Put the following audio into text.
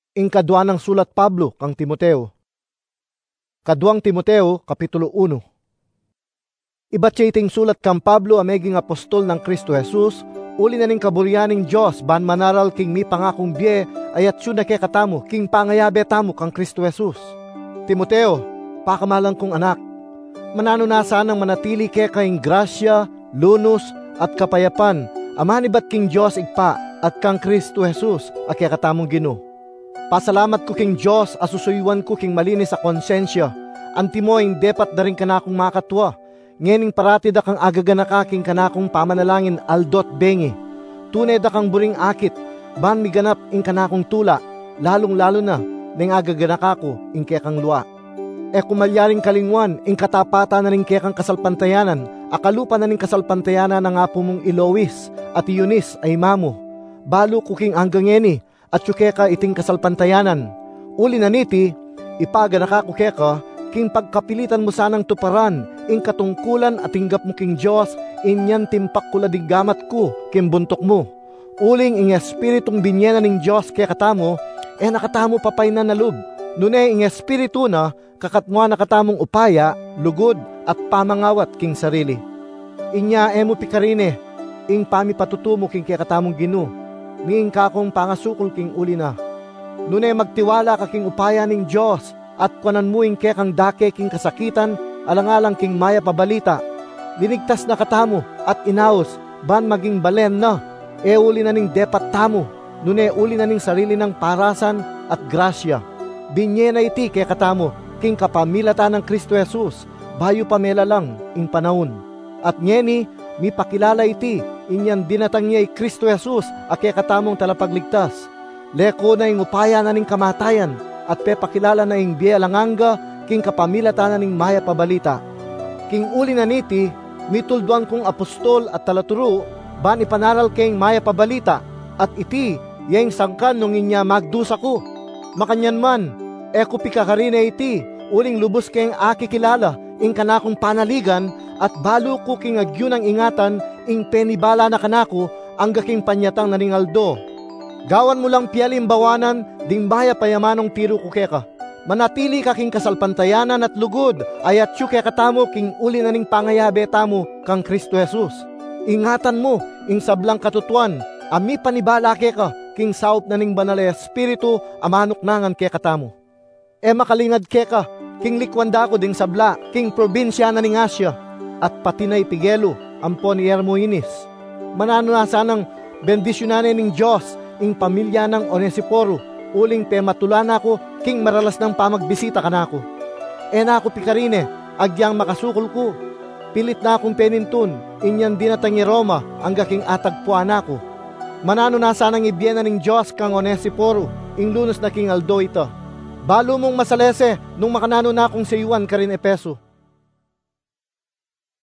Kadwa ng sulat Pablo kang Timoteo. Kadwang Timoteo, Kapitulo 1. Iba't sulat kang Pablo ameging apostol ng Kristo Jesus, uli na ning kaburyaning Diyos, ban manaral king mi pangakong biye, ayat siya na kay katamo, king pangayabe tamo kang Kristo Jesus. Timoteo, pakamalang kong anak, manano na sanang manatili kay kayong grasya, lunos, at kapayapan, amanibat king Diyos igpa, at kang Kristo Jesus, at kay katamong Ginoo. Pasalamat ko king Diyos, asusuywan ko king malinis sa konsensya. Antimoing depat na rin kanakong makatwa. Ngening parati da kang agaganaka king kanakong pamanalangin aldot bengi. Tunay da kang buring akit, ban miganap ing kanakong tula, lalong-lalo na ning agaganaka ko ing kekang luwa. Kumalyaring kalingwan ing katapata na ring kekang kasalpantayanan, akalupa na ning kasalpantayanan na nga po mong Ilois at Eunice ay mamo. Balo ko king anggangeni, at keka iting kasalpantayanan. Uli na niti, ipaga nakakukeka, king pagkapilitan mo sanang tuparan, ing katungkulan at tinggap mo king Diyos, inyan timpak kula gamat ko, king buntok mo. Uling ing espiritong binyena ning Diyos kaya katamo, nakatamo papay na nalub. Nune ing espiritu na, kakatmwa nakatamong upaya, lugod, at pamangawat king sarili. Inya mo pikarine, ing pamipatutumo king kaya katamong Ginoo. Ning kakong pangasukol king uli na. Nunay magtiwala ka king upaya ning Diyos, at kuanan mo ing kekang dake king kasakitan, alangalang king maya pabalita. Linigtas na katamo, at inaos, ban maging balen na, uli na ning depat tamo, nunay uli na ning sarili ng parasan at grasya. Binye na iti kaya katamo, king kapamilata ng Kristo Jesus, bayo pamela lang ing panahon. At nyeni, mi pakilala iti, inyan dinatang niya Kristo Jesus, ake katamong talapagligtas. Leko na ing upaya na ning kamatayan, at pepakilala na ing biya langanga, king kapamilata na ning maya pabalita. King uli na niti, mitulduan kong apostol at talaturo, ban ipanaral king maya pabalita, at iti, yang sangkan nung inya magdusa ko. Makanyan man, eko pikakarina iti, uling lubos king aki kilala, ing kanakong panaligan, at balo ko king agyo ng ingatan, ing penibala na kanako, ang gaking panyatang naningaldo. Gawan mo lang pialim bawanan, ding baya payamanong tiro ko keka. Manatili ka king kasalpantayanan at lugod, ayat yu kaya katamo king uli na ning pangayabe tamo kang Kristo Jesus. Ingatan mo, ing sablang katutuan, ami panibala keka, king saup na ning banal espiritu, amanok nangan kaya katamo. Makalingad keka, king likwanda ko ding sabla, king probinsya na ning Asya, at pati na Ipigelo, ampon ni Hermoines. Manano na sanang bendisyonanin ning Diyos, ing pamilya ng Onesiporo, uling pematula na ako, king maralas ng pamagbisita ka na ako. Na ako pikarine, agyang makasukol ko. Pilit na akong penintun, inyan dinatang ni Roma, ang gaking atagpuan ako. Manano na sanang ibiyena ning Diyos kang Onesiporo, ing lunos na king Aldo ito. Balo mong masalese, nung makanano na akong sa iwan ka rin Epeso.